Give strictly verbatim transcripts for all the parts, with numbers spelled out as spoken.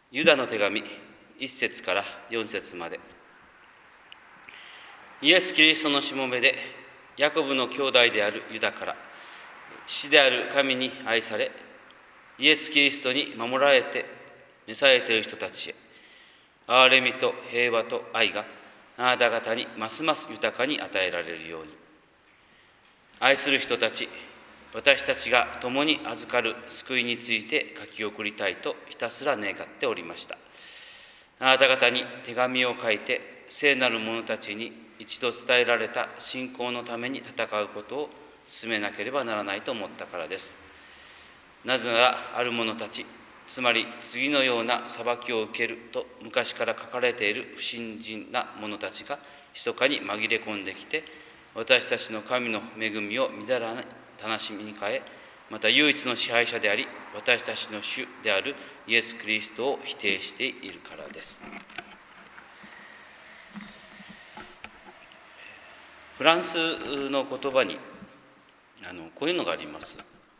ユダの手紙いっ節からよん節まで。イエス・キリストのしもべでヤコブの兄弟であるユダから、父である神に愛され、イエス・キリストに守られて召されている人たちへ、憐れみと平和と愛があなた方にますます豊かに与えられるように。愛する人たち、私たちが共に預かる救いについて書き送りたいとひたすら願っておりました。あなた方に手紙を書いて、聖なる者たちに一度伝えられた信仰のために戦うことを進めなければならないと思ったからです。なぜなら、ある者たち、つまり次のような裁きを受けると昔から書かれている不信心な者たちが密かに紛れ込んできて、私たちの神の恵みをみだらな悲しみに変え、また唯一の支配者であり、私たちの主であるイエス・キリストを否定しているからです。フランスの言葉にあのこういうのがあります。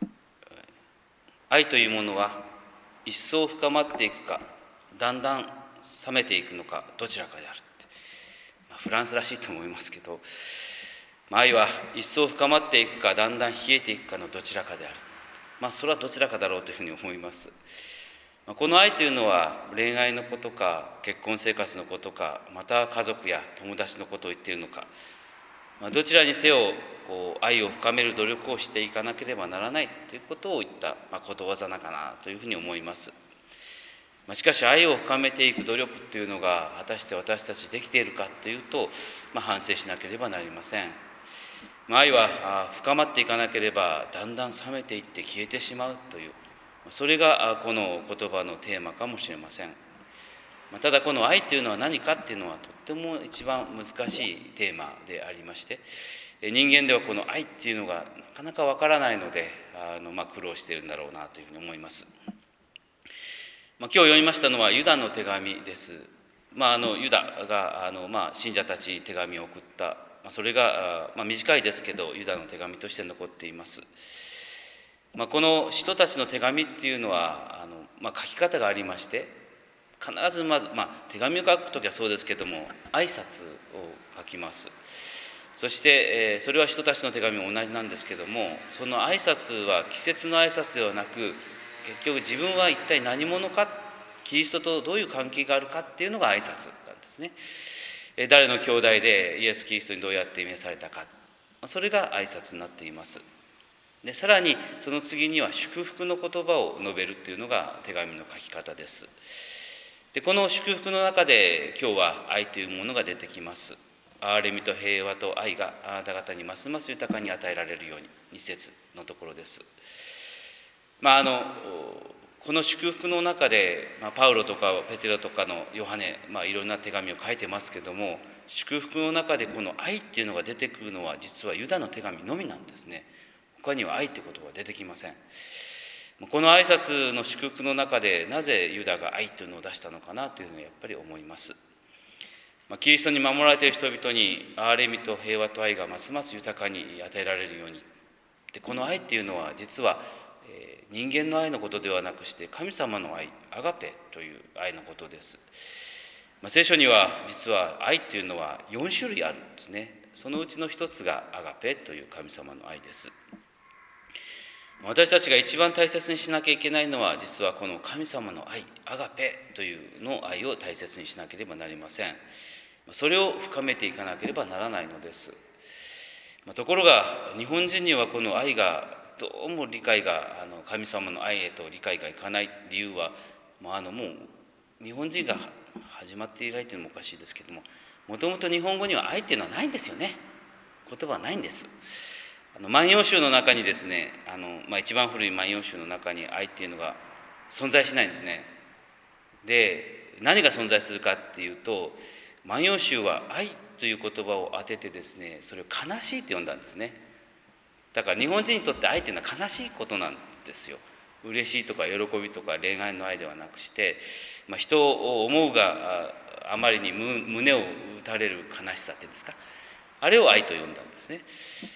愛というものは一層深まっていくか、だんだん冷めていくのか、どちらかであるって、まあ、フランスらしいと思いますけど、愛は一層深まっていくか、だんだん冷えていくかのどちらかである。まあ、それはどちらかだろうというふうに思います。この愛というのは恋愛のことか、結婚生活のことか、また家族や友達のことを言っているのか、まあ、どちらにせよこう愛を深める努力をしていかなければならないということを言った、まあ、ことわざなかなというふうに思います。まあ、しかし愛を深めていく努力というのが果たして私たちできているかというと、まあ、反省しなければなりません。愛は深まっていかなければだんだん冷めていって消えてしまうという、それがこの言葉のテーマかもしれません。ただこの愛というのは何かっていうのはとっても一番難しいテーマでありまして、人間ではこの愛っていうのがなかなかわからないので、あの、まあ、苦労しているんだろうなというふうに思います。まあ、今日読みましたのはユダの手紙です。まあ、あのユダがあの、まあ、信者たちに手紙を送った、それが、まあ、短いですけどユダの手紙として残っています。まあ、この人たちの手紙っていうのはあの、まあ、書き方がありまして、必ずまず、まあ、手紙を書くときはそうですけども、挨拶を書きます。そして、えー、それは人たちの手紙も同じなんですけども、その挨拶は季節の挨拶ではなく、結局自分は一体何者か、キリストとどういう関係があるかっていうのが挨拶なんですね。えー、誰の兄弟でイエス・キリストにどうやって召されたか、それが挨拶になっています。でさらにその次には祝福の言葉を述べるっていうのが手紙の書き方です。でこの祝福の中で今日は愛というものが出てきます。憐れみと平和と愛があなた方にますます豊かに与えられるように、に節のところです。まああのこの祝福の中で、まあ、パウロとかペテロとかのヨハネ、まあ、いろんな手紙を書いてますけども、祝福の中でこの愛っていうのが出てくるのは実はユダの手紙のみなんですね。他には愛っていうことは出てきません。この挨拶の祝福の中でなぜユダが愛というのを出したのかなというのはやっぱり思います。キリストに守られている人々に憐れみと平和と愛がますます豊かに与えられるように。でこの愛っていうのは実は、えー、人間の愛のことではなくして神様の愛、アガペという愛のことです。まあ、聖書には実は愛というのはよん種類あるんですね。そのうちの一つがアガペという神様の愛です。私たちが一番大切にしなきゃいけないのは実はこの神様の愛、アガペというの愛を大切にしなければなりません。それを深めていかなければならないのです。ところが日本人にはこの愛がどうも理解があの神様の愛へと理解がいかない理由は、まあ、あのもう日本人が始まって以来というのもおかしいですけども、もともと日本語には愛っていうのはないんですよね。言葉はないんです。あの万葉集の中にですね、あの、まあ、一番古い万葉集の中に愛っていうのが存在しないんですね。で何が存在するかっていうと、万葉集は愛という言葉を当ててですね、それを悲しいと呼んだんですね。だから日本人にとって愛っていうのは悲しいことなんですよ。嬉しいとか喜びとか恋愛の愛ではなくして、まあ、人を思うがあまりに胸を打たれる悲しさっていうんですか、あれを愛と呼んだんですね。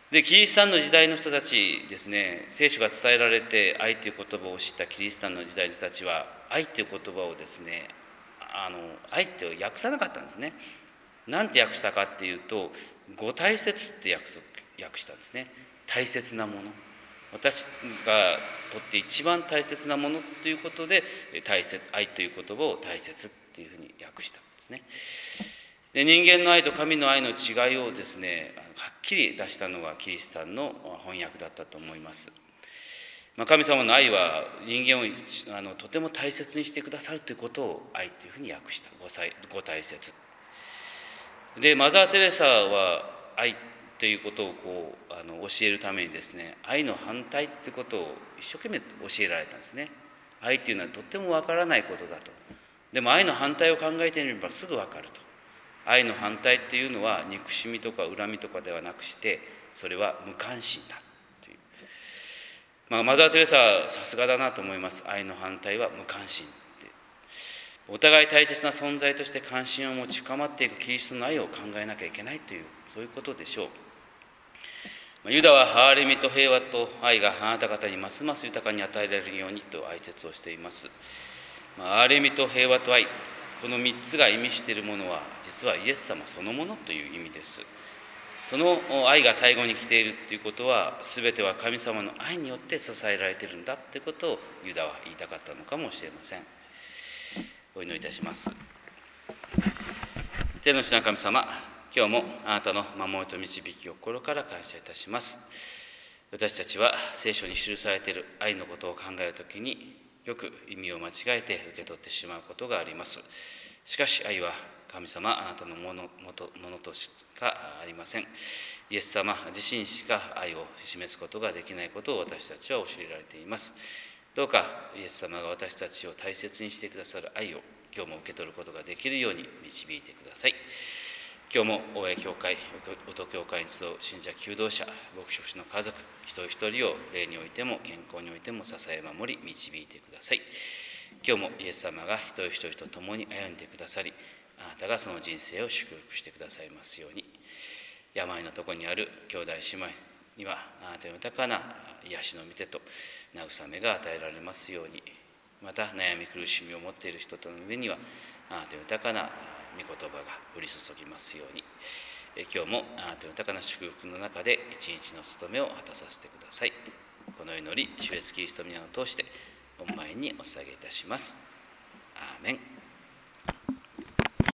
で、キリシタンの時代の人たちですね、聖書が伝えられて愛という言葉を知ったキリシタンの時代の人たちは、愛という言葉をですね、あの愛って訳さなかったんですね。なんて訳したかっていうと、ご大切って訳訳したんですね。大切なもの。私がとって一番大切なものということで、大切愛という言葉を大切っていうふうに訳したんですね。で、人間の愛と神の愛の違いをですね、はっきり出したのがキリシタンの翻訳だったと思います。まあ、神様の愛は人間をあのとても大切にしてくださるということを愛というふうに訳した。ご, ご大切で、マザー・テレサは愛ということをこうあの教えるためにですね、愛の反対ということを一生懸命教えられたんですね。愛というのはとってもわからないことだと。でも愛の反対を考えてみればすぐわかると。愛の反対っていうのは憎しみとか恨みとかではなくして、それは無関心だという、まあ、マザー・テレサはさすがだなと思います。愛の反対は無関心って、お互い大切な存在として関心を持ち深まっていくキリストの愛を考えなきゃいけないという、そういうことでしょう。ユダは憐れみと平和と愛があなた方にますます豊かに与えられるようにと愛説をしています。まあ、憐れみと平和と愛、このみっつが意味しているものは実はイエス様そのものという意味です。その愛が最後に来ているということは、全ては神様の愛によって支えられているんだということをユダは言いたかったのかもしれません。お祈りいたします。天の父な神様、今日もあなたの守りと導きを心から感謝いたします。私たちは聖書に記されている愛のことを考えるときによく意味を間違えて受け取ってしまうことがあります。しかし愛は神様あなたのもの、もと、ものとしかありません。イエス様自身しか愛を示すことができないことを私たちは教えられています。どうかイエス様が私たちを大切にしてくださる愛を今日も受け取ることができるように導いてください。今日も大江教会、音教会に集う信者求道者、牧師の家族一人一人を霊においても健康においても支え守り導いてください。今日もイエス様が一人一人と共に歩んでくださり、あなたがその人生を祝福してくださいますように。病のところにある兄弟姉妹にはあなたの豊かな癒しの御手と慰めが与えられますように。また悩み苦しみを持っている人との上にはあなたの豊かな御言葉が降り注ぎますように。今日もあなたの豊かな祝福の中で一日の務めを果たさせてください。この祈り、主イエスキリストの皆を通して御前にお捧げいたします。アーメン。